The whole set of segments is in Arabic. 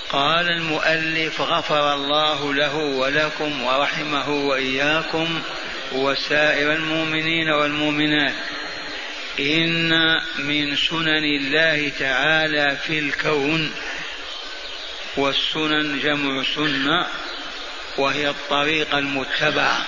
قال المؤلف غفر الله له ولكم ورحمه وإياكم وسائر المؤمنين والمؤمنات. إن من سنن الله تعالى في الكون، والسنن جمع سنة وهي الطريقة المتبعة،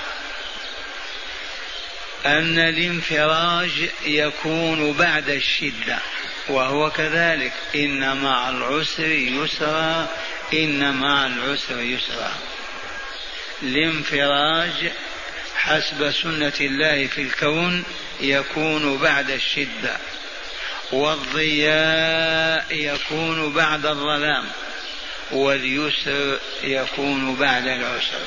أن الانفراج يكون بعد الشدة، وهو كذلك إن مع العسر يسرا، إن مع العسر يسرا. الانفراج حسب سنة الله في الكون يكون بعد الشدة، والضياء يكون بعد الظلام، واليسر يكون بعد العسر.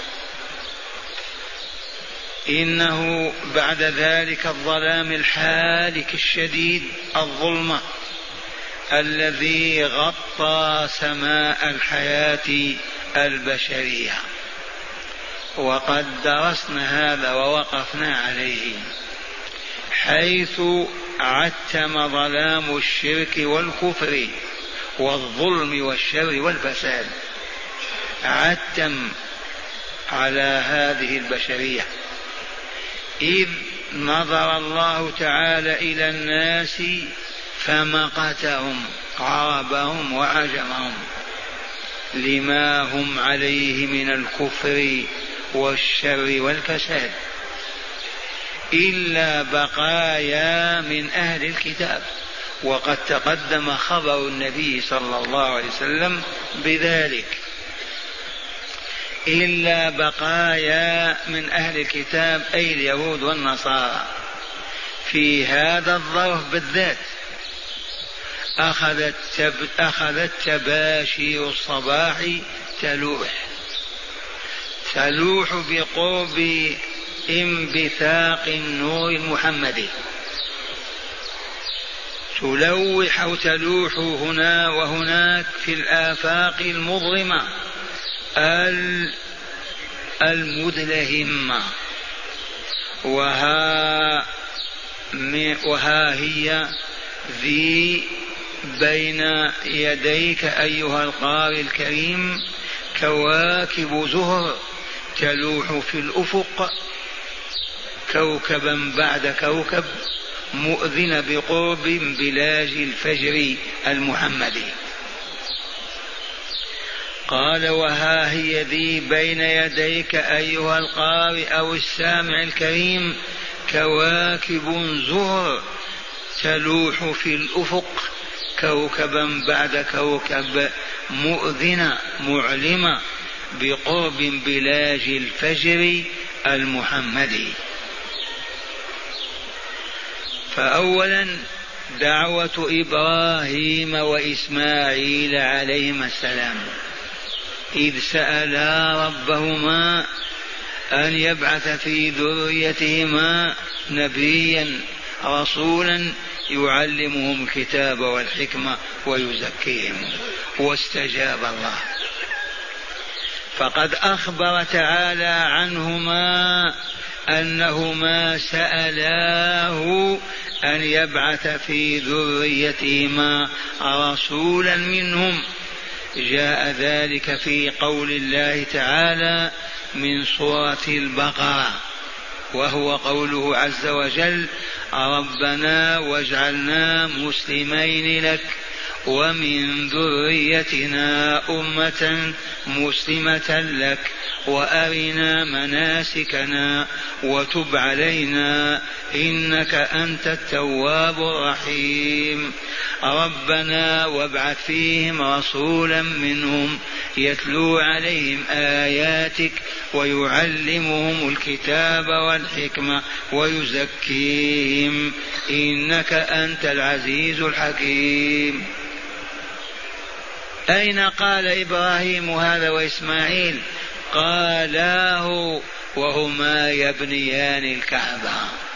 إنه بعد ذلك الظلام الحالك الشديد، الظلمة الذي غطى سماء الحياة البشرية، وقد درسنا هذا ووقفنا عليه، حيث عتم ظلام الشرك والكفر والظلم والشر والفساد، عتم على هذه البشرية، إذ نظر الله تعالى إلى الناس فمقتهم، عربهم وعجمهم، لما هم عليه من الكفر والشر والفساد، إلا بقايا من أهل الكتاب. وقد تقدم خبر النبي صلى الله عليه وسلم بذلك، إلا بقايا من أهل الكتاب أي اليهود والنصارى. في هذا الظرف بالذات أخذت تباشير الصباح تلوح بقرب انبثاق النور المحمدي، تلوح أو تلوح هنا وهناك في الآفاق المظلمة المدلهمة. وها هي ذي بين يديك أيها القارئ الكريم كواكب زهر تلوح في الأفق، كوكبا بعد كوكب، مؤذن بقرب بلاج الفجر المحمدي. قال وها هي ذي بين يديك أيها القارئ أو السامع الكريم كواكب زهر تلوح في الأفق، كوكبا بعد كوكب، مؤذنة معلمة بقرب بلاج الفجر المحمدي. فأولا دعوة إبراهيم وإسماعيل عليهما السلام إذ سألا ربهما أن يبعث في ذريتهما نبيا رسولا يعلمهم الكتاب والحكمة ويزكيهم، واستجاب الله. فقد أخبر تعالى عنهما أنهما سألاه أن يبعث في ذريتهما رسولا منهم. جاء ذلك في قول الله تعالى من سورة البقرة، وهو قوله عز وجل ربنا واجعلنا مسلمين لك ومن ذريتنا أمة مسلمة لك وأرنا مناسكنا وتب علينا إنك أنت التواب الرحيم. ربنا وابعث فيهم رسولا منهم يتلو عليهم آياتك ويعلمهم الكتاب والحكمة ويزكيهم إنك أنت العزيز الحكيم. أين قال إبراهيم هذا وإسماعيل؟ قالاه وهما يبنيان الكعبة،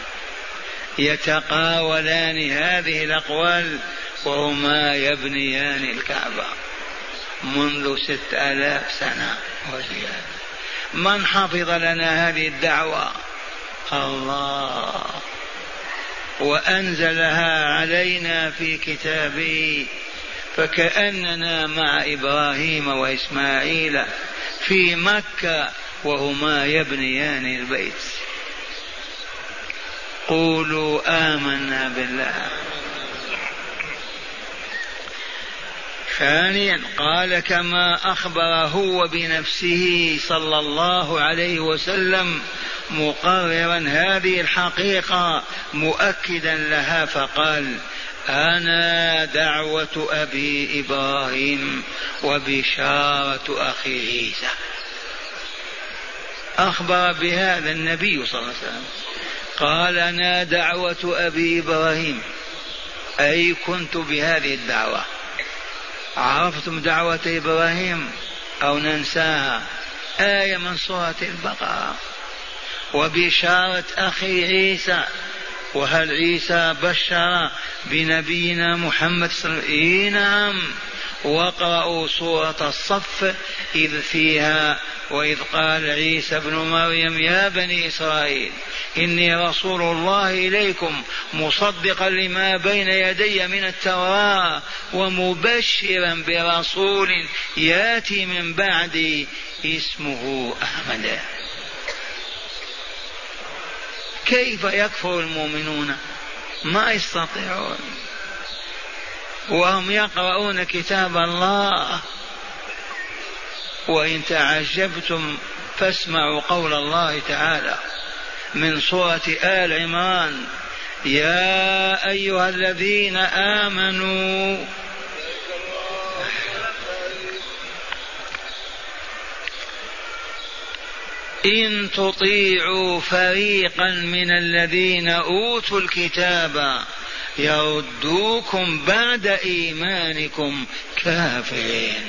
يتقاولان هذه الأقوال وهما يبنيان الكعبة منذ 6000 سنة وزيادة. من حفظ لنا هذه الدعوة؟ الله، وأنزلها علينا في كتابه. فكأننا مع إبراهيم وإسماعيل في مكة وهما يبنيان البيت. قولوا آمنا بالله. ثانيا قال كما أخبر هو بنفسه صلى الله عليه وسلم مقررا هذه الحقيقة مؤكدا لها فقال أنا دعوة أبي إبراهيم وبشارة أخي عيسى. أخبر بهذا النبي صلى الله عليه وسلم قال أنا دعوة أبي إبراهيم، أي كنت بهذه الدعوة. عرفتم دعوة إبراهيم أو ننساها؟ آية من سورة البقرة. وبشارة أخي عيسى، وهل عيسى بشر بنبينا محمد صلى الله عليه وسلم؟ نعم. واقرأوا سورة الصف إذ فيها وإذ قال عيسى ابن مريم يا بني إسرائيل إني رسول الله إليكم مصدقا لما بين يدي من التوراة ومبشرا برسول ياتي من بعدي اسمه أحمد. كيف يكفر المؤمنون؟ ما يستطيعون وهم يقرؤون كتاب الله. وإن تعجبتم فاسمعوا قول الله تعالى من سورة آل عمران يا أيها الذين آمنوا إن تطيعوا فريقا من الذين أوتوا الكتاب يردوكم بعد إيمانكم كافرين.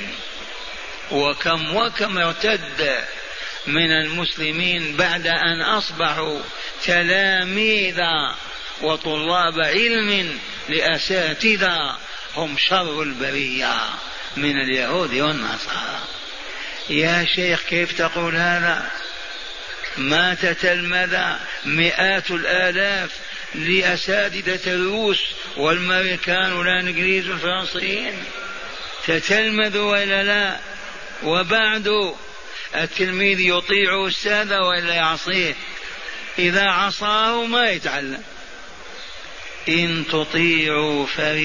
وكم ارتد من المسلمين بعد أن أصبحوا تلاميذ وطلاب علم لأساتذة هم شر البرية من اليهود والنصارى. يا شيخ كيف تقول هذا؟ ما تتلمذ مئات الآلاف لأساتذة الروس والأمريكان والإنجليز والفرنسيين، تتلمذ ولا لا؟ وبعد التلميذ يطيع أستاذه ولا يعصيه؟ إذا عصاه ما يتعلم. إن تطيعوا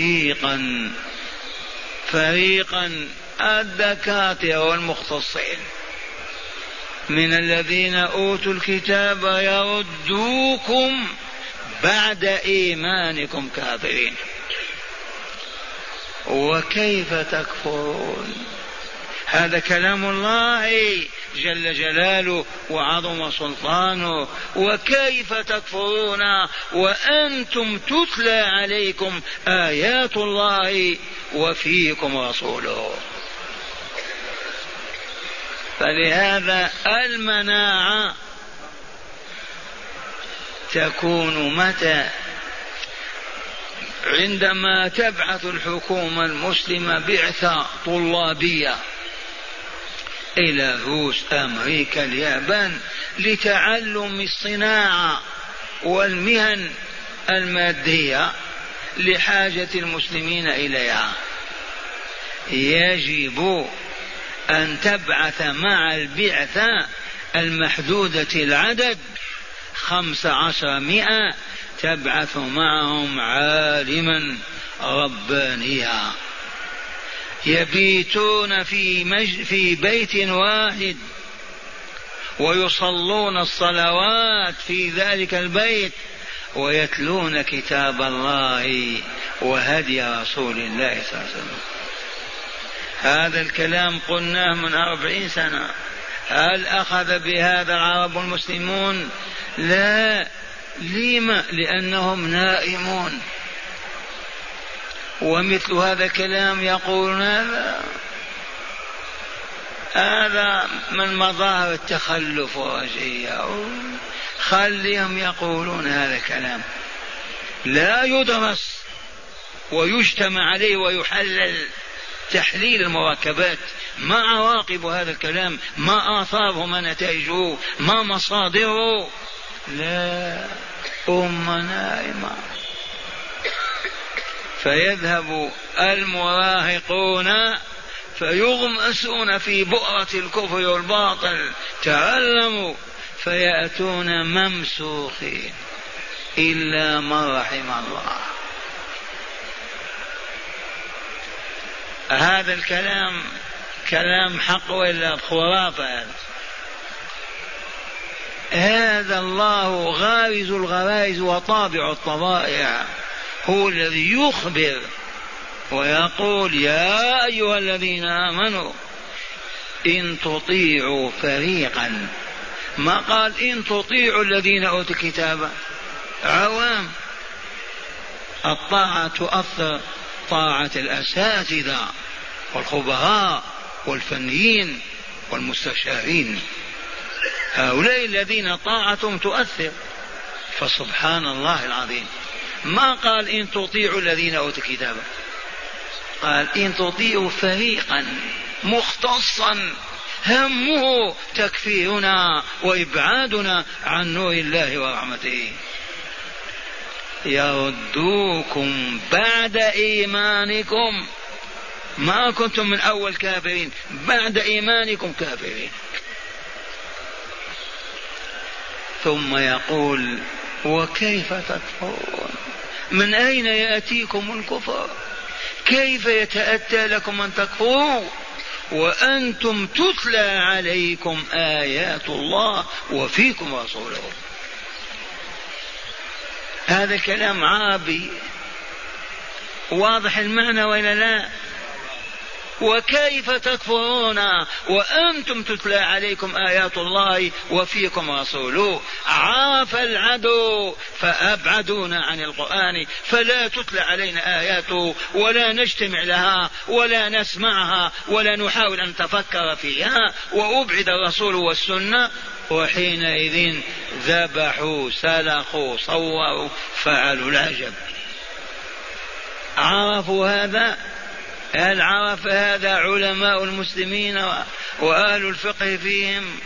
فريقا الدكاترة والمختصين من الذين أوتوا الكتاب يردوكم بعد إيمانكم كافرين. وكيف تكفرون؟ هذا كلام الله جل جلاله وعظم سلطانه. وكيف تكفرون وأنتم تتلى عليكم آيات الله وفيكم رسوله؟ فلهذا المناعة تكون متى؟ عندما تبعث الحكومة المسلمة بعثة طلابية إلى روس أمريكا اليابان لتعلم الصناعة والمهن المادية لحاجة المسلمين إليها، يجب أن تبعث مع البعثة المحدودة العدد 1500 تبعث معهم عالما ربانيا يبيتون في بيت واحد ويصلون الصلوات في ذلك البيت ويتلون كتاب الله وهدي رسول الله صلى الله عليه وسلم. هذا الكلام قلناه من 40 سنة. هل أخذ بهذا العرب المسلمون؟ لا. لما؟ لأنهم نائمون. ومثل هذا الكلام يقولون هذا من مظاهر التخلف والرجعية. خليهم يقولون هذا الكلام، لا يدرس ويجتمع عليه ويحلل تحليل المركبات. ما عواقب هذا الكلام؟ ما آثاره؟ ما نتائجه؟ ما مصادره؟ لا، نائمة. فيذهب المراهقون فيغمسون في بؤرة الكفر والباطل، تعلموا، فيأتون ممسوخين إلا من رحم الله. هذا الكلام كلام حق ولا خرافة؟ هذا الله غارز الغرائز وطابع الطبائع، هو الذي يخبر ويقول يا أيها الذين آمنوا إن تطيعوا فريقا، ما قال إن تطيعوا الذين أوتوا الكتاب. عوام الطاعة تؤثر، طاعة الأساتذة والخبراء والفنيين والمستشارين، هؤلاء الذين طاعتهم تؤثر. فسبحان الله العظيم ما قال إن تطيعوا الذين أوتوا الكتاب، قال إن تطيعوا فريقا مختصا همه تكفيرنا وإبعادنا عن نور الله ورحمته، يردوكم بعد إيمانكم، ما كنتم من أول كافرين، بعد إيمانكم كافرين. ثم يقول وكيف تكفرون؟ من أين يأتيكم الكفر؟ كيف يتأتى لكم أن تكفروا وأنتم تتلى عليكم آيات الله وفيكم رسوله؟ هذا الكلام عربي واضح المعنى ولا لا؟ وكيف تكفرون وأنتم تتلى عليكم آيات الله وفيكم رسوله؟ عاف العدو فأبعدونا عن القرآن، فلا تتلى علينا آياته ولا نجتمع لها ولا نسمعها ولا نحاول أن نتفكر فيها، وأبعد الرسول والسنة، وحينئذ ذبحوا سلخوا صوروا فعلوا العجب. عرفوا هذا؟ هل عرف هذا علماء المسلمين وأهل الفقه فيهم؟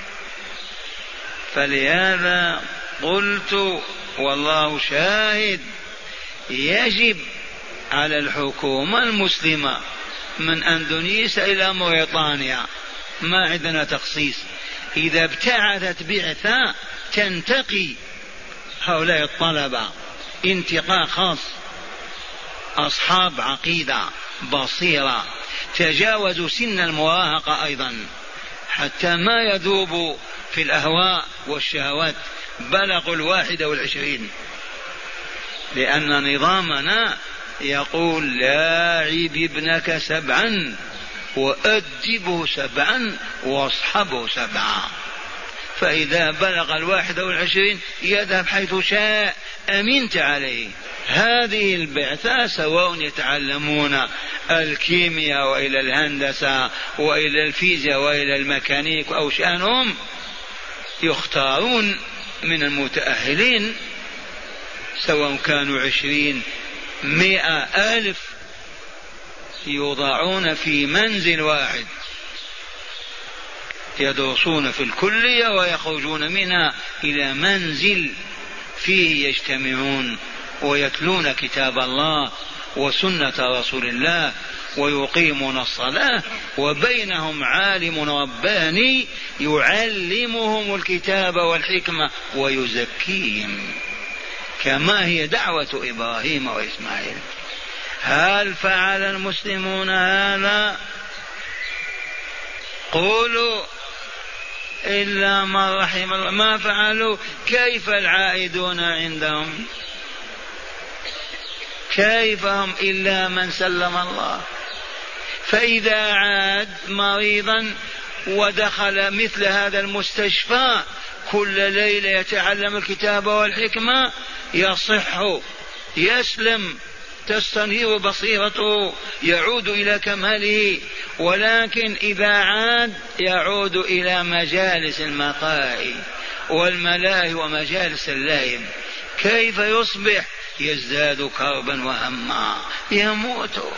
فلهذا قلت والله شاهد، يجب على الحكومة المسلمة من أندونيسيا إلى موريطانيا، ما عندنا تخصيص، إذا ابتعثت بعثة تنتقي هؤلاء الطلبة انتقاء خاص، أصحاب عقيدة بصيرة، تجاوزوا سن المراهقة أيضا حتى ما يذوبوا في الأهواء والشهوات، بلغوا 21، لأن نظامنا يقول لاعب ابنك 7 وأدبه 7 واصحبه 7، فإذا بلغ 21 يذهب حيث شاء، أمنت عليه. هذه البعثة سواء يتعلمون الكيمياء وإلى الهندسة وإلى الفيزياء وإلى الميكانيك أو شأنهم، يختارون من المتأهلين سواء كانوا 20 100 ألف، يوضعون في منزل واحد يدرسون في الكلية ويخرجون منها إلى منزل فيه يجتمعون ويتلون كتاب الله وسنة رسول الله ويقيمون الصلاة، وبينهم عالم رباني يعلمهم الكتاب والحكمة ويزكيهم، كما هي دعوة إبراهيم وإسماعيل. هل فعل المسلمون هذا؟ قولوا إلا من رحم الله. ما فعلوا. كيف العائدون عندهم؟ كيف هم إلا من سلم الله؟ فإذا عاد مريضا ودخل مثل هذا المستشفى كل ليلة يتعلم الكتاب والحكمة يصح يسلم تستنير بصيرته يعود إلى كماله، ولكن إذا عاد يعود إلى مجالس المقاهي والملاهي ومجالس اللعب. كيف يصبح؟ يزداد كربا وهما، يموت.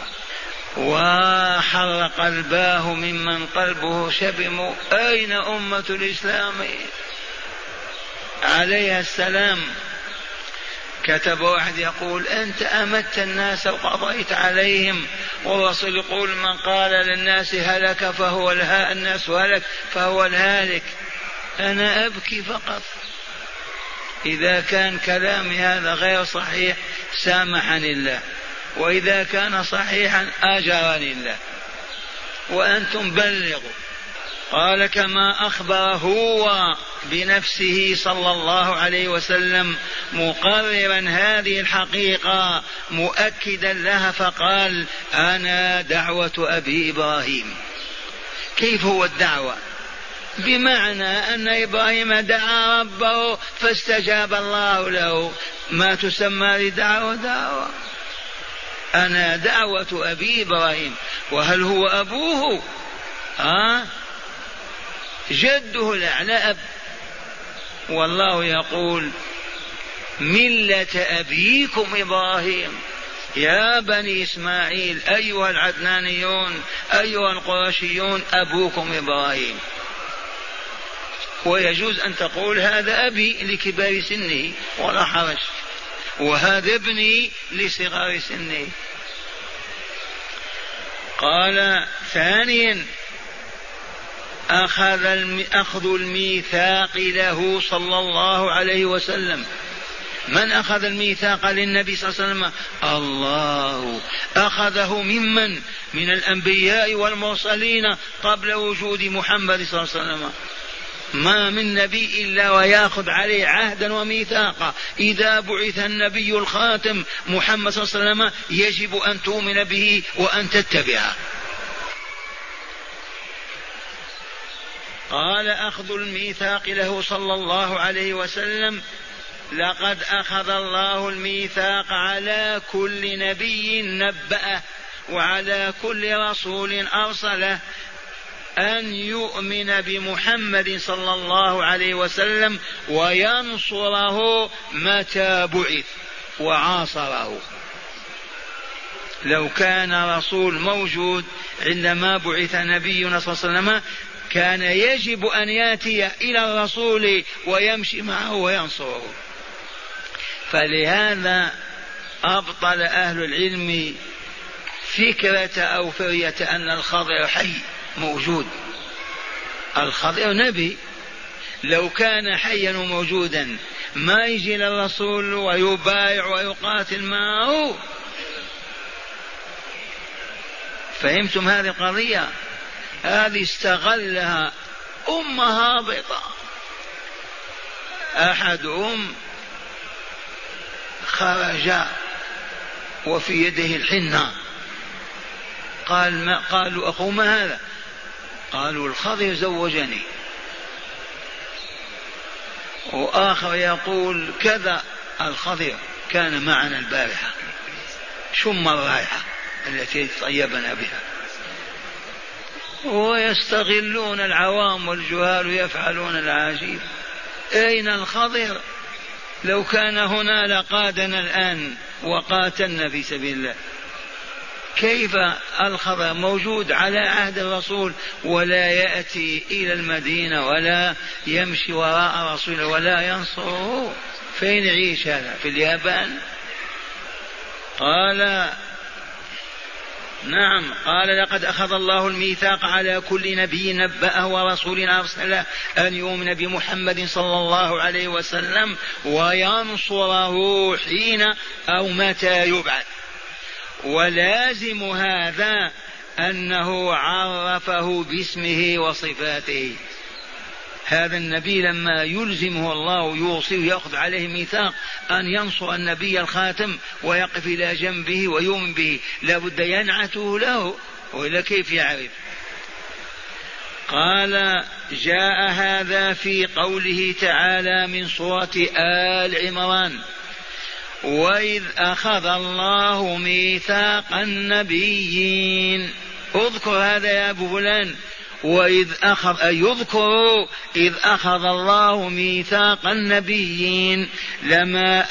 وحر قلباه ممن قلبه شبم. أين أمة الإسلام عليها السلام؟ كتب واحد يقول أنت أمت الناس وقضيت عليهم، والرسول يقول من قال للناس هلك فهو الناس هلك فهو الهالك. أنا أبكي فقط. إذا كان كلامي هذا غير صحيح سامحني الله، وإذا كان صحيحا أجرني الله، وأنتم بلغوا. قال كما أخبر هو بنفسه صلى الله عليه وسلم مقررا هذه الحقيقة مؤكدا لها، فقال أنا دعوة أبي إبراهيم. كيف هو الدعوة؟ بمعنى أن إبراهيم دعا ربه فاستجاب الله له، ما تسمى لدعوة دعوة. أنا دعوة أبي إبراهيم. وهل هو أبوه؟ جده الأعلى أب. والله يقول ملة أبيكم إبراهيم. يا بني إسماعيل أيها العدنانيون أيها القرشيون أبوكم إبراهيم. ويجوز أن تقول هذا أبي لكبار سنه ولا حرج، وهذا ابني لصغار سنه. قال ثانيا أخذ الميثاق له صلى الله عليه وسلم. من أخذ الميثاق للنبي صلى الله عليه وسلم؟ الله. أخذه ممن؟ من الأنبياء والمرسلين قبل وجود محمد صلى الله عليه وسلم. ما من نبي إلا ويأخذ عليه عهدا وميثاقا. إذا بعث النبي الخاتم محمد صلى الله عليه وسلم يجب أن تؤمن به وأن تتبعه. قال أخذ الميثاق له صلى الله عليه وسلم لقد أخذ الله الميثاق على كل نبي نبأه وعلى كل رسول أرسله أن يؤمن بمحمد صلى الله عليه وسلم وينصره متى بعث وعاصره. لو كان رسول موجود عندما بعث نبينا صلى الله عليه وسلم كان يجب أن يأتي إلى الرسول ويمشي معه وينصره. فلهذا أبطل أهل العلم فكرة أو فرية أن الخضر حي موجود. الخضر نبي، لو كان حيا وموجودا ما يجي للرسول ويبايع ويقاتل معه. فهمتم هذه القضية؟ هذه استغلها هابطة. أحدهم خرج وفي يده الحنة، قالوا أخو ما هذا؟ قالوا الخضر زوجني. وآخر يقول كذا، الخضر كان معنا البارحة، شم الرائحة التي طيبنا بها. ويستغلون العوام والجهال يفعلون العجيب. أين الخضر؟ لو كان هنا لقادنا الآن وقاتلنا في سبيل الله. كيف الخضر موجود على عهد الرسول ولا يأتي إلى المدينة ولا يمشي وراء رسوله ولا ينصره؟ فين يعيش هذا؟ في اليابان؟ قال نعم. قال لقد أخذ الله الميثاق على كل نبي نبأه ورسول أرسله أن يؤمن بمحمد صلى الله عليه وسلم وينصره حين أو متى يبعث. ولازم هذا أنه عرفه باسمه وصفاته. هذا النبي لما يلزمه الله يوصيه يأخذ عليه ميثاق أن ينصر النبي الخاتم ويقف إلى جنبه ويؤمن به، لابد ينعته له، وإلا كيف يعرف؟ قال جاء هذا في قوله تعالى من سورة آل عمران وإذ أخذ الله ميثاق النبيين. اذكر هذا يا أبو فلان. وإذ أخذ أي يذكر إذ أخذ الله ميثاق النبيين لما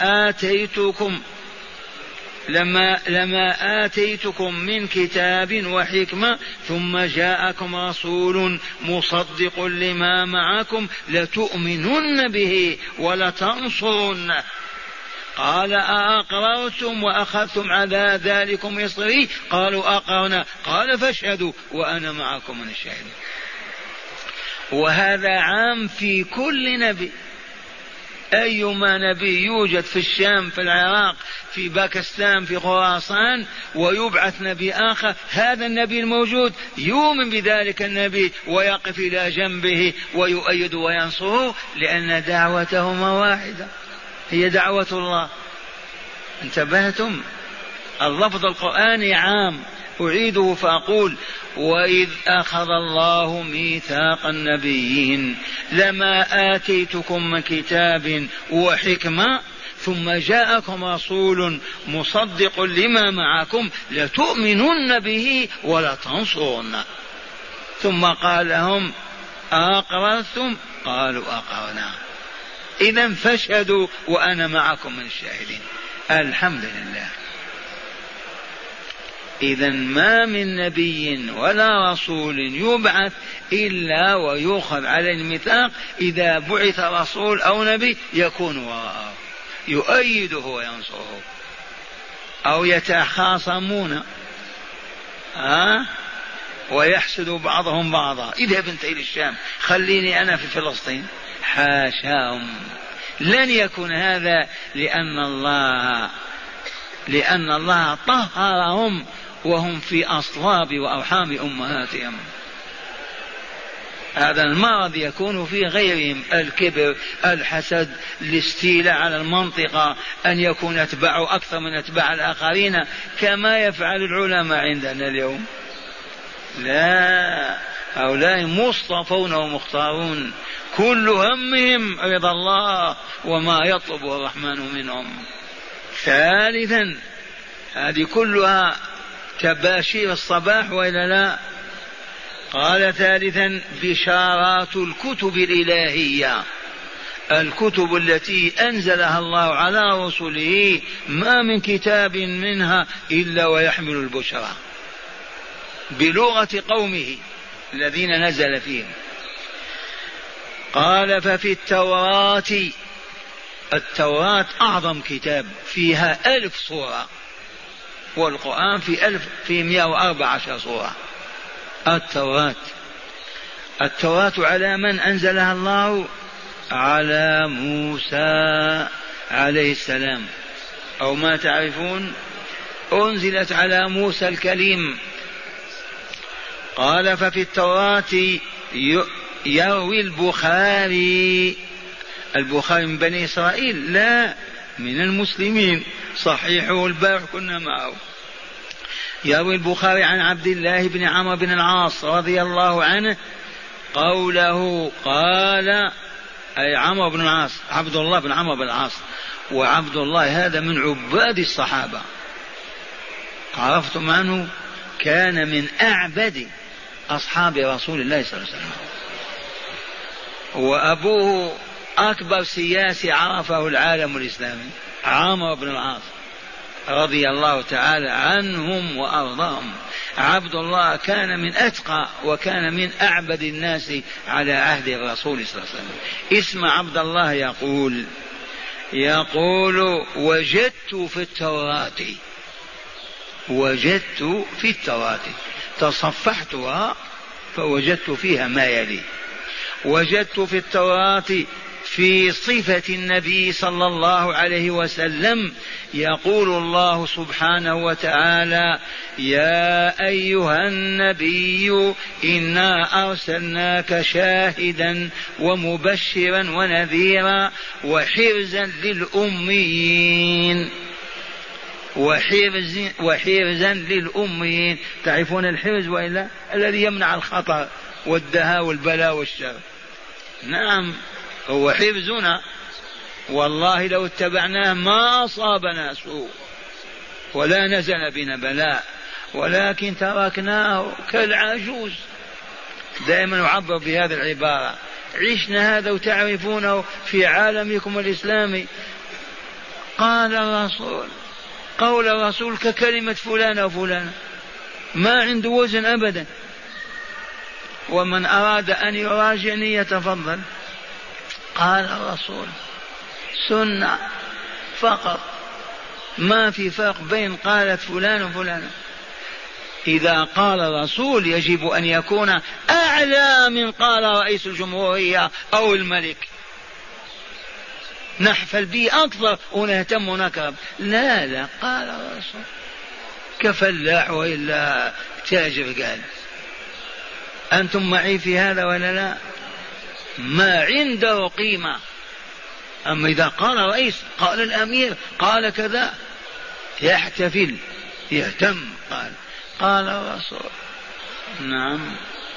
آتيتكم من كتاب وحكمة ثم جاءكم رسول مصدق لما معكم لتؤمنن به ولتنصرنه قال أأقررتم وأخذتم على ذلكم إصري؟ قالوا أقررنا. قال فاشهدوا وأنا معكم من الشاهدين. وهذا عام في كل نبي. أيما نبي يوجد في الشام، في العراق، في باكستان، في خراسان، ويبعث نبي آخر، هذا النبي الموجود يؤمن بذلك النبي ويقف إلى جنبه ويؤيد وينصره، لأن دعوتهما واحدة، هي دعوة الله. انتبهتم؟ اللفظ القرآني عام. أعيده فأقول: وإذ أخذ الله ميثاق النبيين لما آتيتكم من كتاب وحكمة ثم جاءكم رسول مصدق لما معكم لتؤمنن به ولتنصرنه. ثم قال لهم: أقررتم؟ قالوا أقررنا. إذن فاشهدوا وأنا معكم من الشاهدين. الحمد لله. إذن ما من نبي ولا رسول يبعث إلا ويؤخذ على الميثاق. إذا بعث رسول أو نبي يكون وراءه، يؤيده وينصره. أو يتخاصمون ويحسد بعضهم بعضا: اذهب انت إلى الشام، خليني أنا في فلسطين. حاشاهم، لن يكون هذا، لأن الله طهرهم وهم في أصلاب وأرحام أمهاتهم. هذا المرض يكون في غيرهم: الكبر، الحسد، الاستيلاء على المنطقة، أن يكون أتباعه أكثر من أتباع الآخرين كما يفعل العلماء عندنا اليوم. لا، هؤلاء مصطفون ومختارون، كل همهم رضا الله وما يطلبه الرحمن منهم. ثالثا، هذه كلها تباشير الصباح وإلا لا؟ قال: ثالثا بشارات الكتب الإلهية، الكتب التي أنزلها الله على رسله، ما من كتاب منها إلا ويحمل البشرى بلغة قومه الذين نزل فيهم. قال: ففي التوراة أعظم كتاب، فيها 1000 سورة، والقرآن في 114 سورة. التوراة على من أنزلها الله؟ على موسى عليه السلام، أو ما تعرفون أنزلت على موسى الكليم. قال: ففي التوراة يروي البخاري من بني إسرائيل؟ لا، من المسلمين، صحيحه البارح كنا معه. يروي البخاري عن عبد الله بن عمرو بن العاص رضي الله عنه قوله، قال، أي عمرو بن العاص، عبد الله بن عمرو بن العاص، وعبد الله هذا من عباد الصحابة، عرفتم عنه؟ كان من أعبد أصحاب رسول الله صلى الله عليه وسلم. وأبوه أكبر سياسي عرفه العالم الإسلامي، عمرو بن العاص رضي الله تعالى عنهم وأرضاهم. عبد الله كان من أتقى وكان من أعبد الناس على عهد الرسول صلى الله عليه وسلم. اسمع عبد الله يقول: وجدت في التوراة تصفحتها فوجدت فيها ما يلي: وجدت في التوراة في صفة النبي صلى الله عليه وسلم يقول الله سبحانه وتعالى: يا أيها النبي إنا أرسلناك شاهدا ومبشرا ونذيرا وحرزا للأميين. وحرزا للأميين، تعرفون الحرز وإلا؟ الذي يمنع الخطر والدهاء والبلاء والشر. نعم، هو حفظنا، والله لو اتبعناه ما أصابنا سوء ولا نزل بنا بلاء، ولكن تركناه كالعجوز. دائما نعبر بهذه العبارة: عشنا هذا وتعرفونه في عالمكم الإسلامي. قال الرسول، قول الرسول ككلمة فلان وفلان، ما عنده وزن أبدا. ومن أراد أن يراجعني يتفضل. قال الرسول: سنة فقط، ما في فرق بين قالت فلان وفلان. إذا قال الرسول يجب أن يكون أعلى من قال رئيس الجمهورية أو الملك، نحفل به أكثر ونهتم ونكرم. لا قال الرسول كفلاح وإلا تاجر قال. أنتم معي في هذا ولا لا؟ ما عنده قيمة. أما إذا قال رئيس، قال الأمير، قال كذا، يحتفل يهتم. قال الرسول. نعم.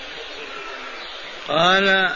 قال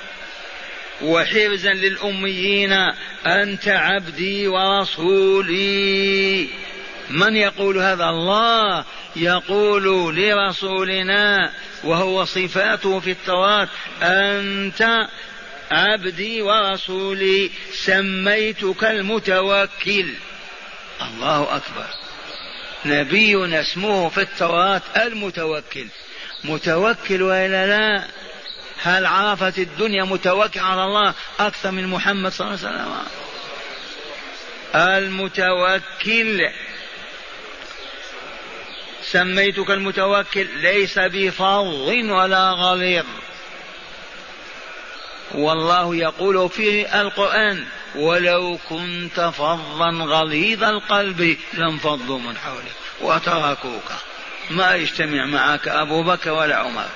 وحرزا للأميين أنت عبدي ورسولي. من يقول هذا؟ الله يقول لرسولنا وهو صفاته في التوراة: أنت عبدي ورسولي سميتك المتوكل. الله أكبر. نبينا اسمه في التوراة المتوكل. متوكل وإلا لا؟ هل عرفت الدنيا متوكل على الله أكثر من محمد صلى الله عليه وسلم؟ المتوكل. سميتك المتوكل ليس بفظ ولا غليظ. والله يقول في القرآن: ولو كنت فظا غليظ القلب لانفضوا من حولك وتركوك. ما يجتمع معك أبو بكر ولا عمر.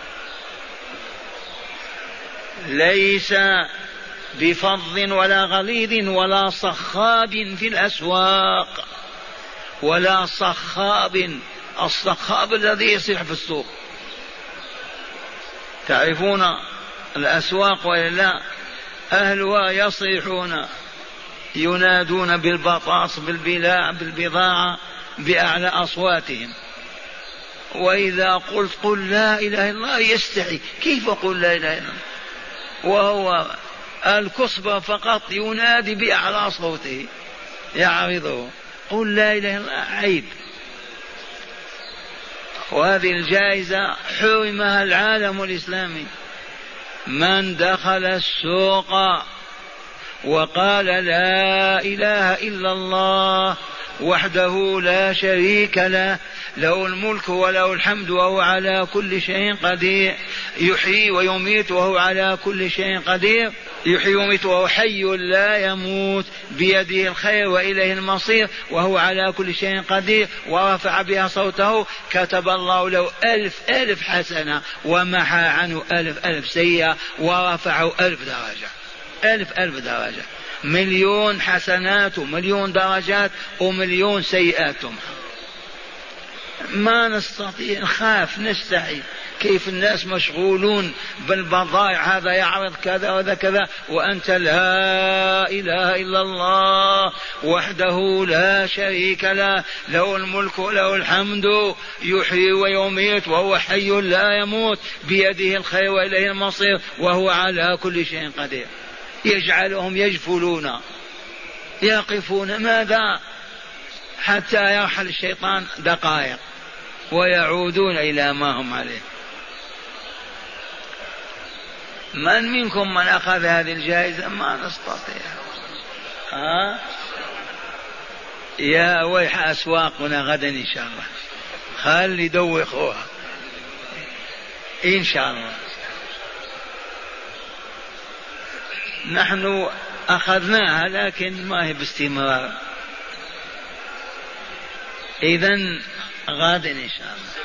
ليس بفظ ولا غليظ ولا صخاب في الأسواق ولا صخاب. الصخاب الذي يصيح في السوق. تعرفون الأسواق وإلا؟ أهلها يصيحون ينادون بالبطاطس بالبضاعة بأعلى أصواتهم. وإذا قلت قل لا إله إلا الله يستحي. كيف قل لا إله إلا الله وهو الكصبة فقط ينادي بأعلى صوته يعرضه؟ قل لا إله إلا الله عيب. وهذه الجائزة حرمها العالم الإسلامي. من دخل السوق وقال لا إله إلا الله وحده لا شريك له له الملك وله الحمد وهو على كل شيء قدير يحيي ويميت وهو على كل شيء قدير يحيي ويميت وهو حي لا يموت بيده الخير وإليه المصير وهو على كل شيء قدير، ورفع بها صوته كتب الله له 1000 حسنة ومحى عنه 1000 سيئة ورفعه 1000 درجة. 1000 درجة. 1,000,000 حسنات و1,000,000 درجات و1,000,000 سيئات. ما نستطيع، نخاف نستحي. كيف الناس مشغولون بالبضائع، هذا يعرض كذا وذا كذا، وأنت لا إله إلا الله وحده لا شريك له له الملك وله الحمد يحيي ويميت وهو حي لا يموت بيده الخير وإليه المصير وهو على كل شيء قدير. يجعلهم يجفلون يقفون ماذا حتى يرحل الشيطان دقائق ويعودون إلى ما هم عليه. من منكم من أخذ هذه الجائزة؟ ما نستطيع. يا ويح أسواقنا غدا إن شاء الله، خلي دوخوها إن شاء الله. نحن أخذناها لكن ما هي باستمرار. إذن غدا إن شاء الله.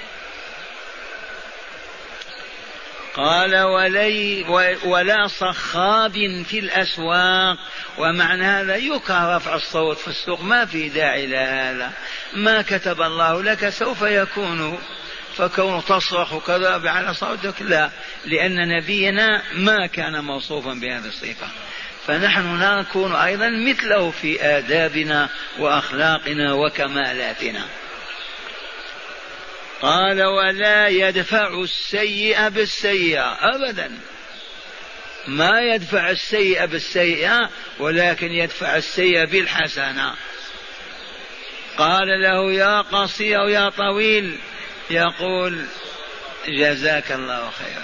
قال ولا صخاب في الأسواق. ومعنى هذا يكره رفع الصوت في السوق، ما في داعي لهذا. ما كتب الله لك سوف يكون، فكون تصرخ كذا على صوتك لا، لأن نبينا ما كان موصوفا بهذه الصفة، فنحن نكون أيضا مثله في آدابنا وأخلاقنا وكمالاتنا. قال ولا يدفع السيئة بالسيئة أبدا، ما يدفع السيئة بالسيئة ولكن يدفع السيئة بالحسنة. قال له يا قصير يا طويل، يقول جزاك الله خيرا.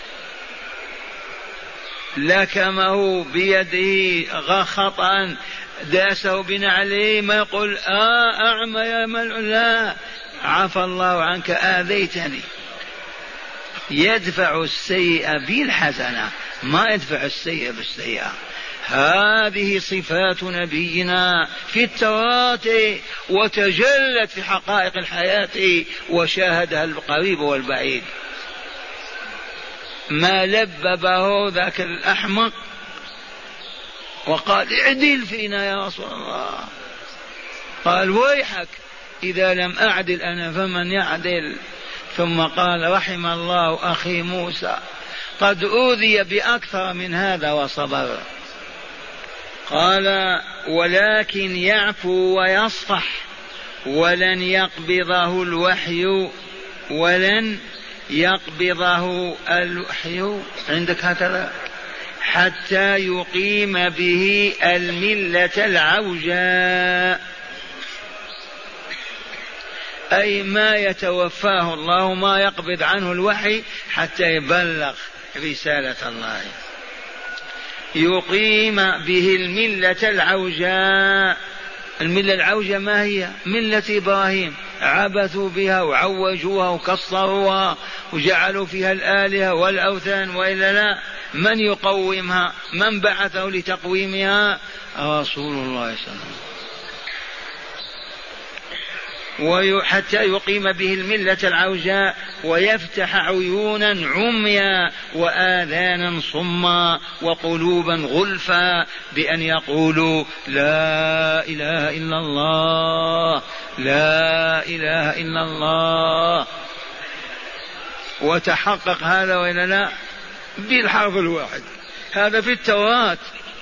لكمه بيده خطأ داسه بنعليه ما يقول أعمى يا ملعون، لا، عفى الله عنك آذيتني. يدفع السيئة بالحسنة، ما يدفع السيئة بالسيئة. هذه صفات نبينا في التوراة وتجلت في حقائق الحياة وشاهدها القريب والبعيد. ما لببه ذاك الأحمق وقال اعدل فينا يا رسول الله، قال ويحك إذا لم أعدل أنا فمن يعدل؟ ثم قال رحم الله أخي موسى قد أوذي بأكثر من هذا وصبر. قال ولكن يعفو ويصفح ولن يقبضه الوحي، ولن يقبضه الوحي عندك هكذا حتى يقيم به الملة العوجاء، أي ما يتوفاه الله، ما يقبض عنه الوحي حتى يبلغ رسالة الله. يقيم به الملة العوجاء. الملة العوجاء ما هي؟ ملة إبراهيم، عبثوا بها وعوجوها وكسروها وجعلوا فيها الآلهة والأوثان، وإلا لا، من يقومها؟ من بعثه لتقويمها؟ رسول الله صلى الله عليه وسلم. حتى يقيم به الملة العوجاء ويفتح عيونا عميا وآذانا صما وقلوبا غلفا بأن يقولوا لا إله إلا الله، لا إله إلا الله. وتحقق هذا وإلا لا بالحرف الواحد، هذا في التوراة،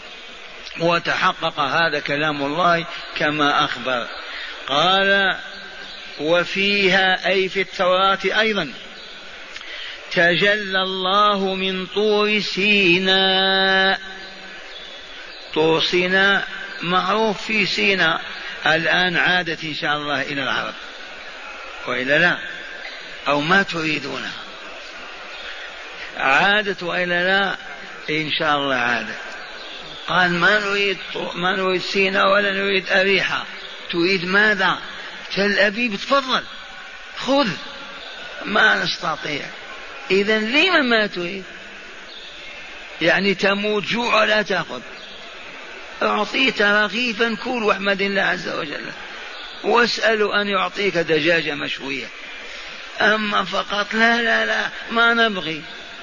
وتحقق هذا كلام الله كما أخبر. قال وفيها أي في التوراة أيضا تجلى الله من طور سيناء. طور سيناء معروف في سيناء، الآن عادت إن شاء الله إلى العرب وإلا لا، أو ما تريدونها عادت وإلا لا؟ إن شاء الله عادت. قال ما نريد سيناء ولا نريد أريحة، تريد ماذا؟ تل أبيب، تفضل خذ. ما نستطيع. إذن لما ما تريد؟ يعني تموت جوع ولا تأخذ؟ أعطيت رغيفا كل واحمد الله عز وجل، واسألوا أن يعطيك دجاجة مشوية. أما فقط لا لا لا ما نبغي.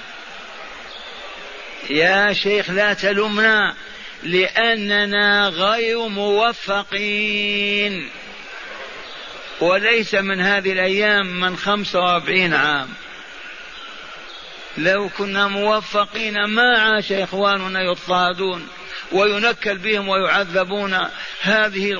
يا شيخ لا تلمنا، لأننا غير موفقين، وليس من هذه الأيام من 45 عام. لو كنا موفقين ما عاش إخواننا يضطهدون وينكل بهم ويعذبون هذه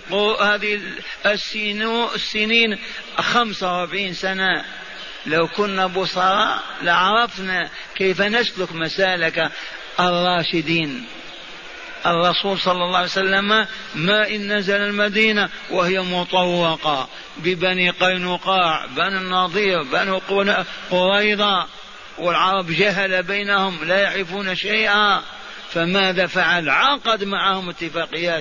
السنين 45 سنة. لو كنا بصراء لعرفنا كيف نسلك مسالك الراشدين. الرسول صلى الله عليه وسلم ما إن نزل المدينة وهي مطوقة ببني قينقاع، بني النضير، بني قريظة، والعرب جهل بينهم لا يعرفون شيئا. فماذا فعل؟ عقد معهم اتفاقيات،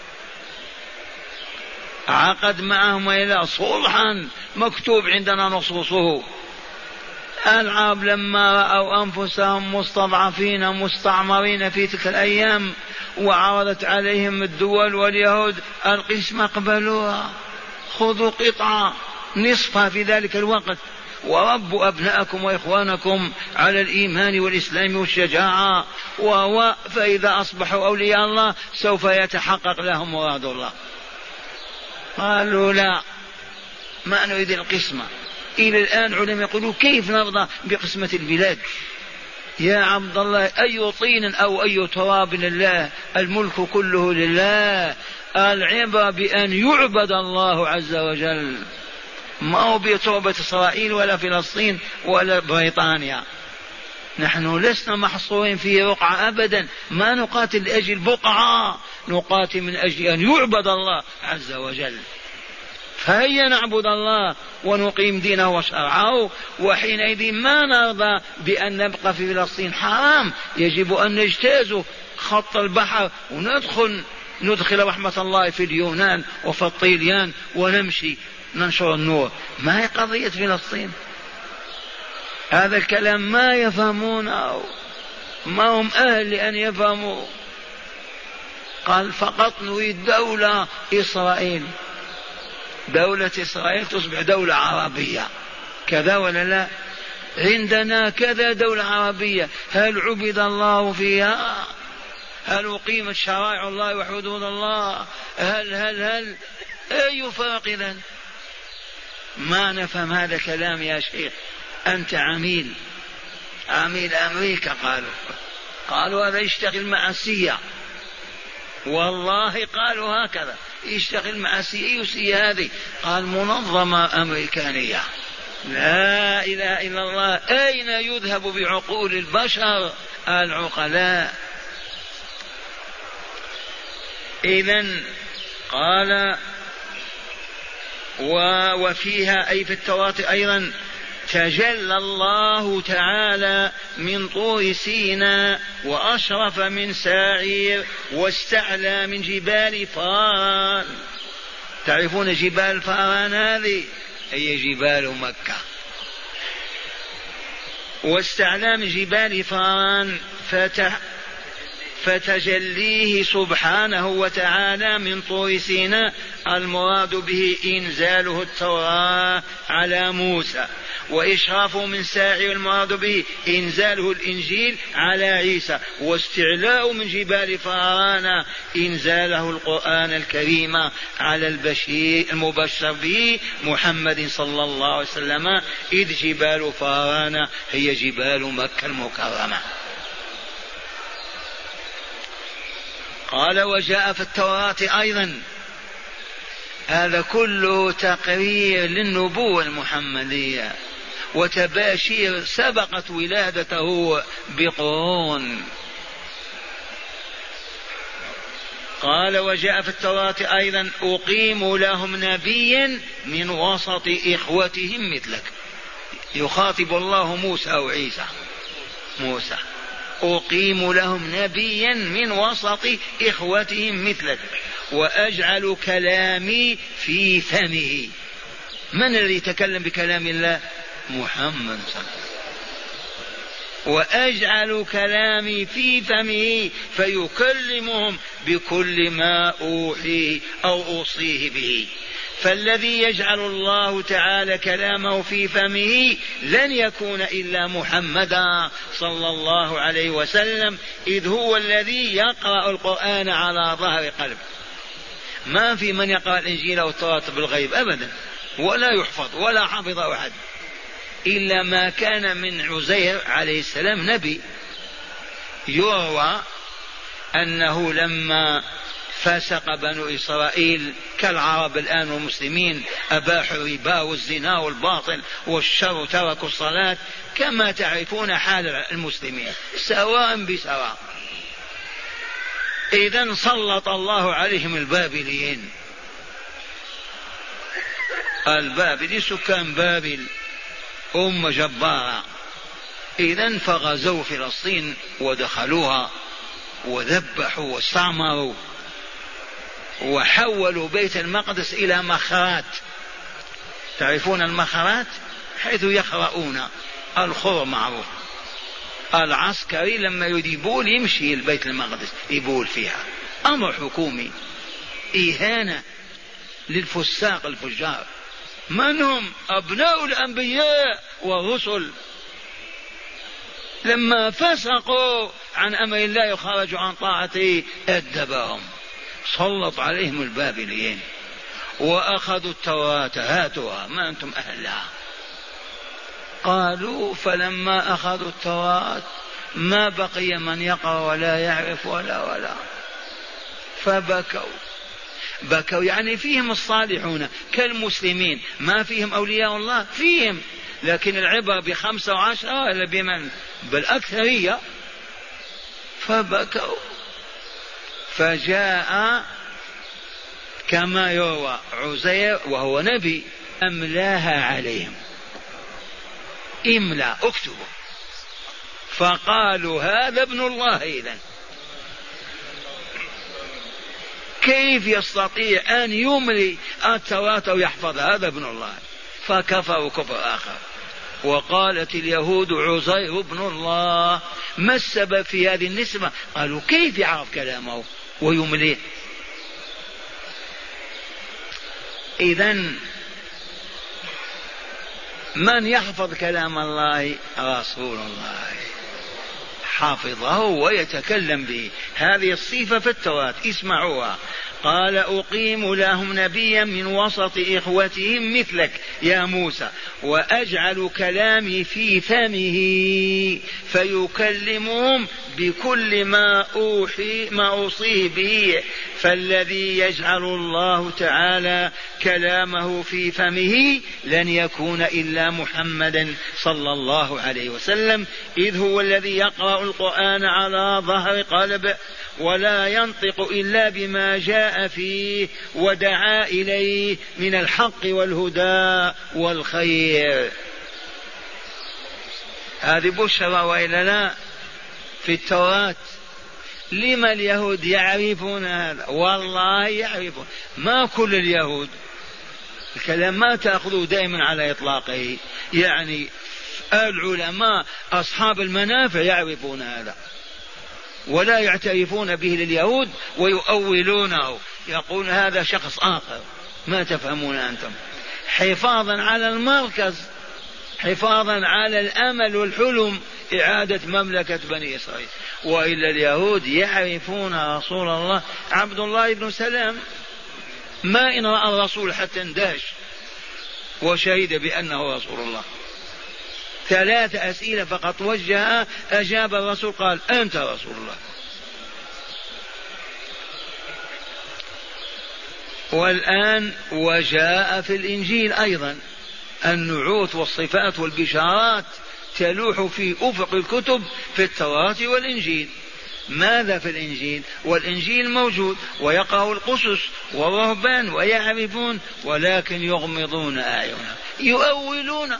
عقد معهم إلى صلحا مكتوب عندنا نصوصه. العرب لما رأوا أنفسهم مستضعفين مستعمرين في تلك الأيام وعرضت عليهم الدول واليهود القسم قبلوها، خذوا قطعة نصفها في ذلك الوقت، وربوا أبناءكم وإخوانكم على الإيمان والإسلام والشجاعة، فإذا أصبحوا أولياء الله سوف يتحقق لهم مراد الله. قالوا لا ما نريد القسمة. إلى الآن علماء يقولوا كيف نرضى بقسمة البلاد؟ يا عبد الله أي طين أو أي تراب لله، الملك كله لله. العبرة بأن يعبد الله عز وجل، ما هو بتربة إسرائيل ولا فلسطين ولا بريطانيا. نحن لسنا محصورين في رقعة أبدا، ما نقاتل لأجل بقعة، نقاتل من أجل أن يعبد الله عز وجل. فهيا نعبد الله ونقيم دينه وشرعه، وحينئذ ما نرضى بأن نبقى في فلسطين. حرام، يجب أن نجتاز خط البحر وندخل ندخل رحمة الله في اليونان وفي الطليان ونمشي ننشر النور. ما هي قضية فلسطين. هذا الكلام ما يفهمونه، ما هم أهل لأن يفهموا. قال فقط نريد دولة إسرائيل، دولة إسرائيل تصبح دولة عربية، كذا ولا لا؟ عندنا كذا دولة عربية، هل عبد الله فيها؟ هل أقيمت شرائع الله وحدود الله؟ هل أي فرق إذن؟ ما نفهم هذا الكلام يا شيخ. أنت عميل أمريكا. قالوا هذا يشتغل مع السيا، والله قالوا هكذا يشتغل مع السيا. هذه قال منظمة أمريكانية. لا إله إلا الله. أين يذهب بعقول البشر العقلاء؟ إذن قال وفيها أي في التوراة أيضا تجلى الله تعالى من طور سيناء وأشرف من ساعير واستعلى من جبال فاران. تعرفون جبال فاران؟ هذه هي جبال مكة. واستعلى من جبال فاران فتجليه سبحانه وتعالى من طور سيناء المراد به إنزاله التوراة على موسى، وإشرافه من ساعر المراد به إنزاله الإنجيل على عيسى، واستعلاء من جبال فاران إنزاله القرآن الكريم على البشير المبشر به محمد صلى الله عليه وسلم، إذ جبال فاران هي جبال مكة المكرمة. قال وجاء في التوراة أيضا. هذا كله تقرير للنبوة المحمدية وتباشير سبقت ولادته بقرون. قال وجاء في التوراة أيضا أقيم لهم نبيا من وسط إخوتهم مثلك. يخاطب الله موسى وعيسى. موسى أقيم لهم نبيا من وسط إخوتهم مثلك وأجعل كلامي في فمه. من الذي تكلم بكلام الله؟ محمد صلى الله عليه وسلم. وأجعل كلامي في فمه فيكلمهم بكل ما أوحيه أو أوصيه به. فالذي يجعل الله تعالى كلامه في فمه لن يكون إلا محمدا صلى الله عليه وسلم، إذ هو الذي يقرأ القرآن على ظهر قلب. ما في من يقرأ الإنجيل والتوراة بالغيب أبدا، ولا يحفظ ولا حفظ أحد إلا ما كان من عزير عليه السلام نبي. يروى أنه لما فسق بنو إسرائيل كالعرب الآن والمسلمين أباحوا الربا والزنا والباطل والشر، تركوا الصلاة، كما تعرفون حال المسلمين سواء بسواء. إذن سلط الله عليهم البابليين. البابل سكان بابل أمة جبارة. إذن فغزوا فلسطين ودخلوها وذبحوا واستعمروا وحولوا بيت المقدس إلى مخرات. تعرفون المخرات؟ حيث يخرؤون. الخر معروف. العسكري لما يديبول يمشي البيت المقدس يبول فيها. أمر حكومي، إهانة للفساق الفجار. من هم؟ أبناء الأنبياء والرسل. لما فسقوا عن أمر الله وخرجوا عن طاعته أدبهم، سلط عليهم البابليين وأخذوا التوراة. هاتوها، ما أنتم أهلها. قالوا فلما أخذوا التوراة ما بقي من يقرأ ولا يعرف ولا فبكوا. يعني فيهم الصالحون كالمسلمين، ما فيهم أولياء الله، فيهم، لكن العبرة ب5 و10 ولا بمن؟ بالأكثرية. فبكوا. فجاء كما يروى عزير وهو نبي أملاها عليهم. املا، اكتبوا. فقالوا هذا ابن الله. إذن كيف يستطيع أن يملي التوراة ويحفظ؟ هذا ابن الله. فكفروا كفر آخر. وقالت اليهود عزير ابن الله. ما السبب في هذه النسبة؟ قالوا كيف يعرف كلامه ويمليه؟ إذن من يحفظ كلام الله؟ رسول الله، حافظه ويتكلم به. هذه الصفة في التوراة، اسمعوها. قال أقيم لهم نبيا من وسط إخوتهم مثلك يا موسى، وأجعل كلامي في فمه فيكلمهم بكل ما أوصيه به. فالذي يجعل الله تعالى كلامه في فمه لن يكون إلا محمدا صلى الله عليه وسلم، إذ هو الذي يقرأ القرآن على ظهر قلب ولا ينطق إلا بما جاء فيه ودعا إليه من الحق والهدى والخير. هذه بشرى وإلا لا في التوراة؟ لما اليهود يعرفون هذا؟ والله يعرفون، ما كل اليهود. الكلام ما تأخذه دائما على إطلاقه، يعني العلماء أصحاب المنافع يعرفون هذا ولا يعترفون به لليهود ويؤولونه، يقول هذا شخص آخر. ما تفهمون أنتم؟ حفاظا على المركز، حفاظا على الأمل والحلم، إعادة مملكة بني إسرائيل. وإلا اليهود يعرفون رسول الله. عبد الله بن سلام ما إن رأى الرسول حتى اندهش وشهد بأنه رسول الله. 3 أسئلة فقط وجهها، أجاب الرسول قال أنت رسول الله. والآن وجاء في الإنجيل أيضا النعوت والصفات والبشارات تلوح في أفق الكتب في التوراة والإنجيل. ماذا في الإنجيل؟ والإنجيل موجود ويقرأ القصص والرهبان ويعرفون، ولكن يغمضون أعينهم يؤولون.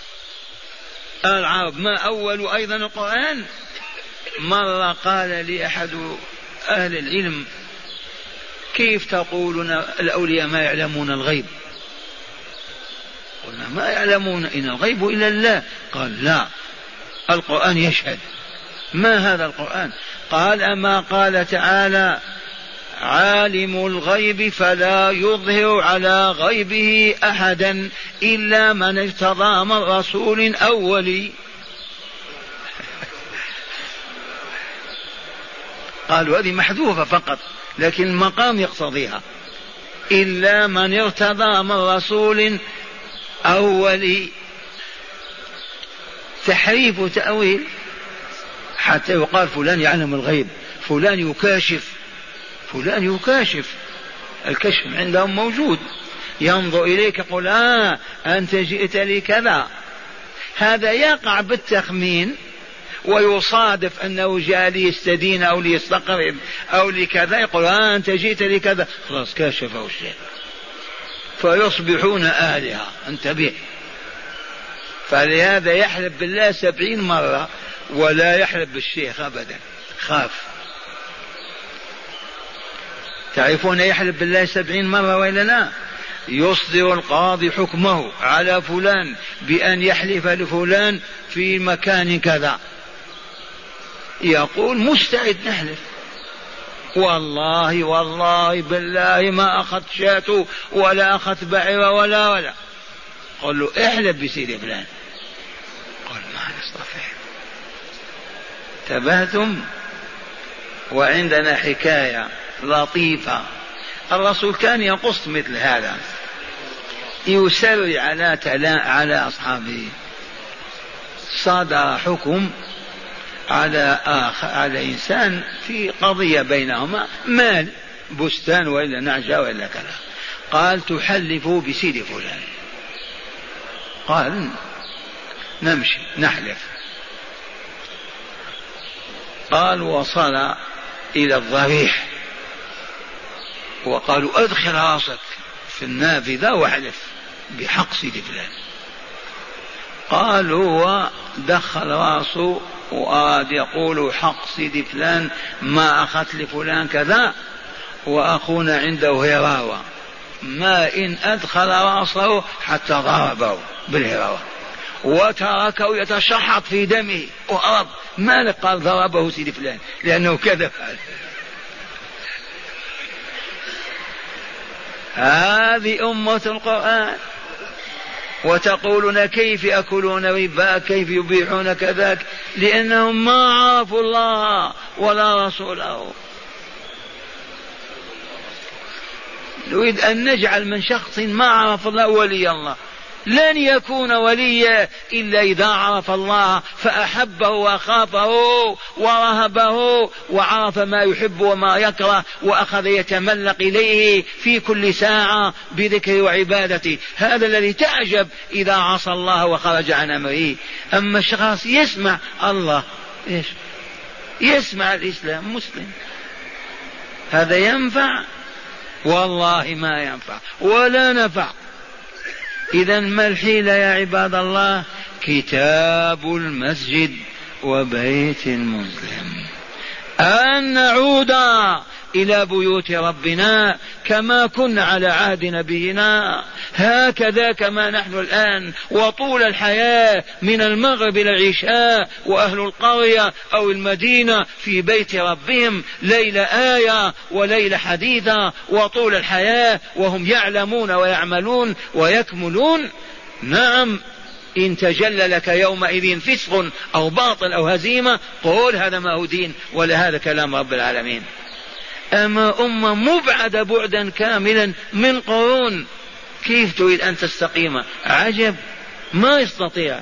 العرب ما أولوا أيضا القرآن. مرة قال لي أحد أهل العلم كيف تقولون الأولياء ما يعلمون الغيب؟ قلنا ما يعلمون إن الغيب إلا الله. قال لا، القرآن يشهد. ما هذا القرآن؟ قال أما قال تعالى عالم الغيب فلا يظهر على غيبه أحدا إلا من ارتضى من رسول أولي. قالوا هذه محذوفة فقط، لكن المقام يقتضيها. إلا من ارتضى من رسول أولي. تحريف وتأويل حتى يقال فلان يعلم الغيب، فلان يكاشف، فلان يكاشف. الكشف عندهم موجود، ينظر إليك يقول أنت جئت لكذا. هذا يقع بالتخمين ويصادف أنه جاء ليستدين أو ليستقرب أو لكذا، يقول أنت جئت لكذا، خلاص كاشفه الشيء فيصبحون آلهة. انتبه. فلهذا يحلف بالله 70 مرة ولا يحلف بالشيخ أبدا، خاف. تعرفون يحلف بالله 70 مرة وإلا لا؟ يصدر القاضي حكمه على فلان بأن يحلف لفلان في مكان كذا، يقول مستعد نحلف، والله والله بالله ما أخذت شاة ولا أخذت بعيرة ولا. قل له احلف بسيد فلان، قل ما نستطيع. تبهتم. وعندنا حكاية لطيفة، الرسول كان يقص مثل هذا، يسري على أصحابه. صدر حكم على إنسان في قضية بينهما، مال بستان وإلا نعجة وإلا كذا. قال تحلفوا بسيد فلان. قال نمشي نحلف. قال وصل إلى الضريح وقالوا أدخل راسك في النافذة واحلف بحق سيد فلان. قالوا ودخل راسه وقال يقول حق سيد فلان ما أخذت لفلان كذا. وأخونا عنده هراوة، ما إن أدخل رأسه حتى ضربه بالهراوة وتركه يتشحط في دمه وهرب. مالك؟ قال ضربه سيدي فلان لأنه كذب. هذه أمة القرآن. وتقولون كيف يأكلون ربا، كيف يبيحون كذاك؟ لأنهم ما عرفوا الله ولا رسوله. نريد أن نجعل من شخص ما عرف الله ولي الله. لن يكون وليا إلا إذا عرف الله فأحبه وخافه ورهبه وعرف ما يحب وما يكره وأخذ يتملق إليه في كل ساعة بذكر وعبادته. هذا الذي تعجب إذا عصى الله وخرج عن أمره. أما الشخص يسمع الله، إيش يسمع الإسلام مسلم، هذا ينفع؟ والله ما ينفع ولا نفع. إذا ما الحيلة يا عباد الله؟ كتاب المسجد وبيت المسلم، أن نعود إلى بيوت ربنا كما كنا على عهد نبينا، هكذا كما نحن الآن وطول الحياة من المغرب إلى العشاء، وأهل القرية أو المدينة في بيت ربهم ليلة آية وليلة حديثة وطول الحياة، وهم يعلمون ويعملون ويكملون. نعم، إن تجلى لك يومئذ فسق أو باطل أو هزيمة قول هذا ما هو دين ولا هذا كلام رب العالمين. أما أمة مبعدة بعدا كاملا من قرون، كيف تريد أن تستقيم؟ عجب، ما يستطيع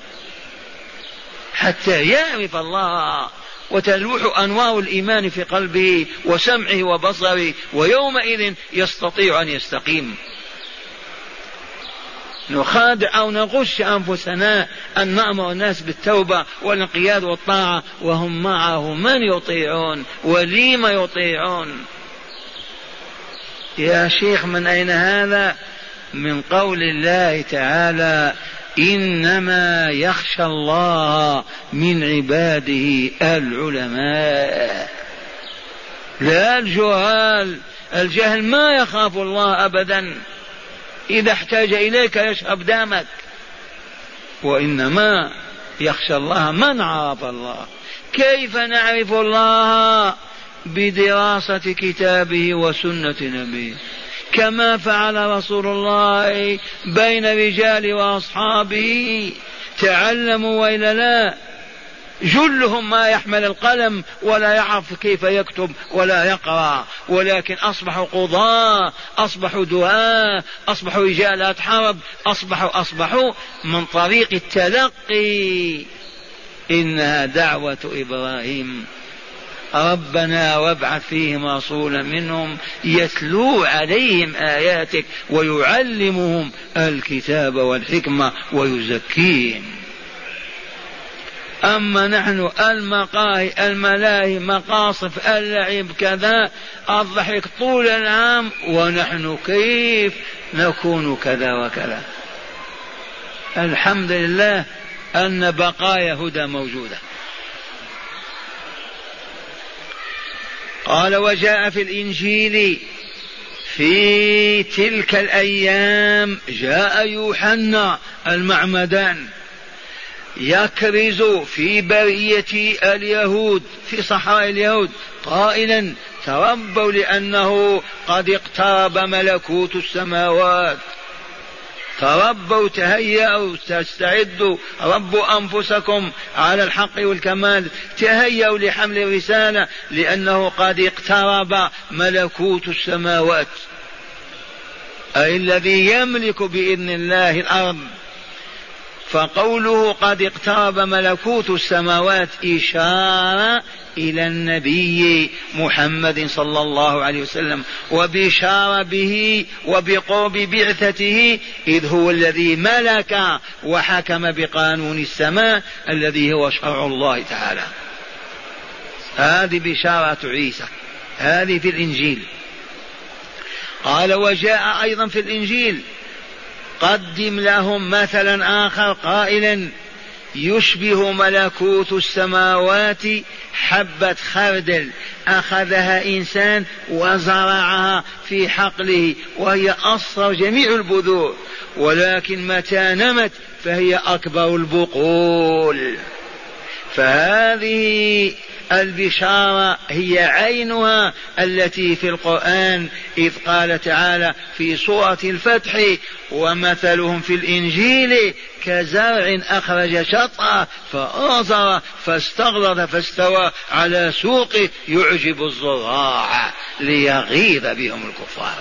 حتى يعرف الله وتلوح أنوار الإيمان في قلبه وسمعه وبصره، ويومئذ يستطيع أن يستقيم. نخادع أو نغش أنفسنا أن نأمر الناس بالتوبة والانقياد والطاعة وهم معه من يطيعون وليم يطيعون. يا شيخ من أين هذا؟ من قول الله تعالى: إنما يخشى الله من عباده العلماء، لا الجهال. الجهل ما يخاف الله أبدا، إذا احتاج إليك يشرب دامك. وإنما يخشى الله من عرف الله. كيف نعرف الله؟ بدراسة كتابه وسنة نبيه، كما فعل رسول الله بين الرجال وأصحابه. تعلموا وإلا لا؟ جلهم ما يحمل القلم ولا يعرف كيف يكتب ولا يقرأ، ولكن أصبحوا قضاة، أصبحوا دعاة، أصبحوا رجالات حرب، أصبحوا من طريق التلقي. إنها دعوة إبراهيم: ربنا وابعث فيهم رسولا منهم يتلو عليهم آياتك ويعلمهم الكتاب والحكمة ويزكيهم. أما نحن المقاهي الملاهي مقاصف اللعب كذا الضحك طول العام، ونحن كيف نكون كذا وكذا. الحمد لله أن بقايا هدى موجودة. قال: وجاء في الإنجيل في تلك الأيام جاء يوحنا المعمدان يكرز في برية اليهود في صحراء اليهود قائلا: تربوا لأنه قد اقترب ملكوت السماوات. تربوا، تهيأوا، تستعدوا، ربوا أنفسكم على الحق والكمال، تهيأوا لحمل الرسالة لأنه قد اقترب ملكوت السماوات، أي الذي يملك بإذن الله الأرض. فقوله قد اقترب ملكوت السماوات إشارة إلى النبي محمد صلى الله عليه وسلم، وبشار به وبقرب بعثته، إذ هو الذي ملك وحكم بقانون السماء الذي هو شرع الله تعالى. هذه بشارة عيسى، هذه في الإنجيل. قال: وجاء أيضا في الإنجيل: قدم لهم مثلا آخر قائلا: يشبه ملكوت السماوات حبة خردل أخذها إنسان وزرعها في حقله وهي أصغر جميع البذور، ولكن متى نمت فهي أكبر البقول. فهذه البشارة هي عينها التي في القرآن، إذ قال تعالى في سورة الفتح: ومثلهم في الإنجيل كزرع أخرج شطأه فآزره فاستغلظ فاستوى على سوقه يعجب الزراع ليغيظ بهم الكفار.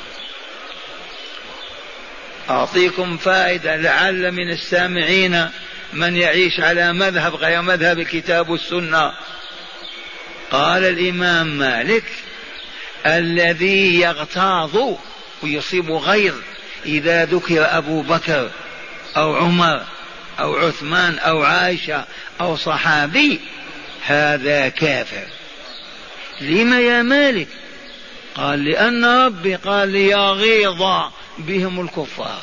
أعطيكم فائدة لعل من السامعين من يعيش على مذهب غير مذهب الكتاب والسنة. قال الإمام مالك: الذي يغتاظ ويصيب غيظ إذا ذكر أبو بكر أو عمر أو عثمان أو عائشة أو صحابي هذا كافر. لما يا مالك؟ قال: لأن ربي قال ليغيظ بهم الكفار.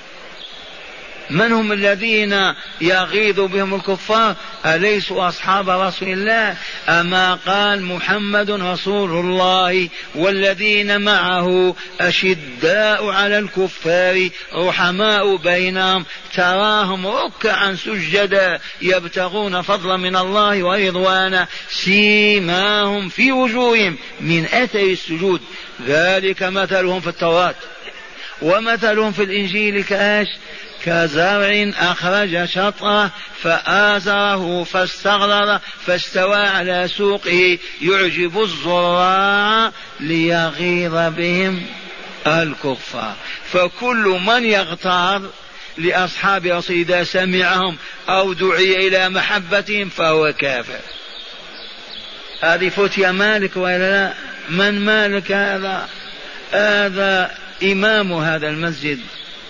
من هم الذين يغيظ بهم الكفار؟ أليسوا أصحاب رسول الله؟ أما قال: محمد رسول الله والذين معه أشداء على الكفار رحماء بينهم تراهم ركعا سجدا يبتغون فضلا من الله ورضوانا سيماهم في وجوههم من أثر السجود ذلك مثلهم في التوراة ومثلهم في الإنجيل كزرع أخرج شطأه فآزره فاستغلظ فاستوى على سوقه يعجب الزراع ليغيظ بهم الكفار. فكل من يغتاظ لأصحاب رسول إذا سمعهم أو دعي إلى محبتهم فهو كافر. هذه فتيا مالك ولا لا؟ من مالك هذا؟ هذا إمام هذا المسجد،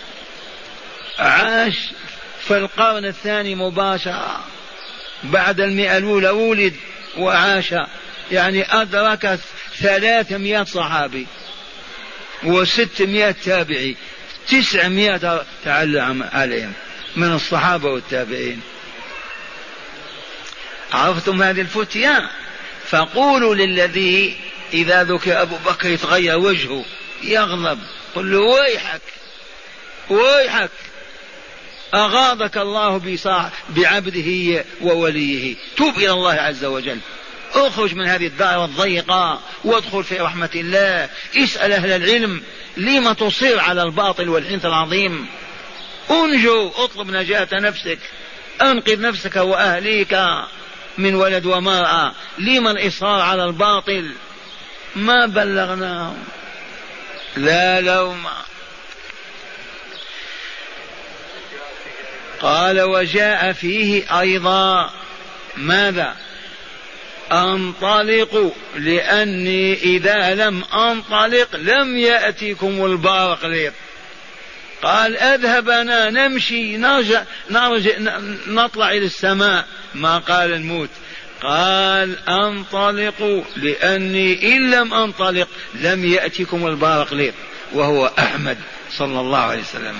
عاش في القرن الثاني مباشرة بعد 100 الأولى ولد وعاش، يعني أدرك 300 صحابي و600 تابعي، 900 تعلم عليهم من الصحابة والتابعين. عرفتم هذه الفتية؟ فقولوا للذي إذا ذكر أبو بكر يتغير وجهه يغضب، قل له: ويحك ويحك، أغاضك الله بعبده ووليه، توب إلى الله عز وجل، اخرج من هذه الدائرة الضيقة وادخل في رحمة الله. اسأل أهل العلم لما تصير على الباطل والحنث العظيم؟ انجو، اطلب نجاة نفسك، انقذ نفسك وأهليك من ولد ومرأة. لما الإصرار على الباطل؟ ما بلغناهم، لا لوم. قال: وجاء فيه أيضا ماذا؟ انطلقوا لأني إذا لم أنطلق لم يأتيكم البارقليط. قال: أذهبنا نمشي نرجع نطلع إلى السماء، ما قال الموت. قال: انطلقوا لأني إن لم أنطلق لم يأتيكم البارقليط، وهو أحمد صلى الله عليه وسلم.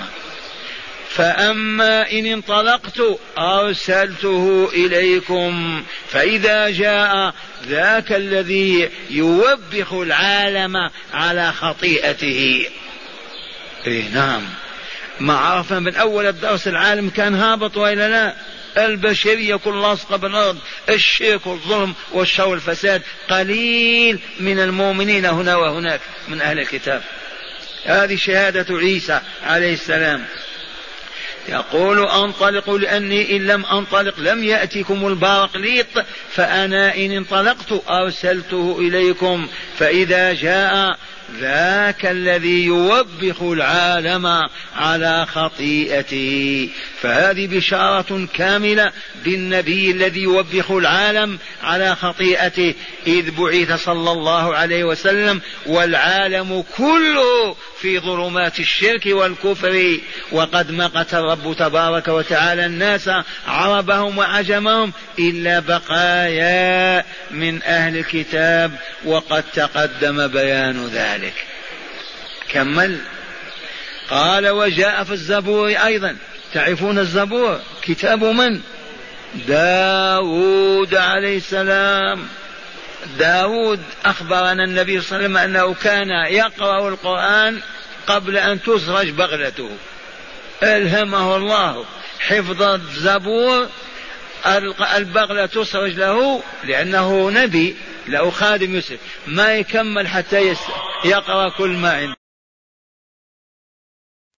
فأما إن انطلقت أرسلته إليكم فإذا جاء ذاك الذي يوبخ العالم على خطيئته. نعم، ما عرفنا من أول الدرس العالم كان هابط وإلا لا؟ البشرية كل لاصقة بالأرض، الشرك والظلم والشر والفساد، قليل من المؤمنين هنا وهناك من أهل الكتاب. هذه شهادة عيسى عليه السلام، يقول: انطلقوا لأني إن لم أنطلق لم يأتكم البارقليط، فأنا إن انطلقت أرسلته إليكم فإذا جاء ذاك الذي يوبخ العالم على خطيئته. فهذه بشارة كاملة بالنبي الذي يوبخ العالم على خطيئته، إذ بعث صلى الله عليه وسلم والعالم كله في ظلمات الشرك والكفر، وقد مقت الرب تبارك وتعالى الناس عربهم وعجمهم إلا بقايا من أهل الكتاب، وقد تقدم بيان ذلك. كمل. قال: وجاء في الزبور أيضا. تعرفون الزبور كتاب من؟ داود عليه السلام. داود أخبرنا النبي صلى الله عليه وسلم أنه كان يقرأ القرآن قبل أن تسرج بغلته، ألهمه الله حفظ الزبور، البغلة تسرج له لأنه نبي له خادم يوسف، ما يكمل حتى يقرأ كل ما عنده.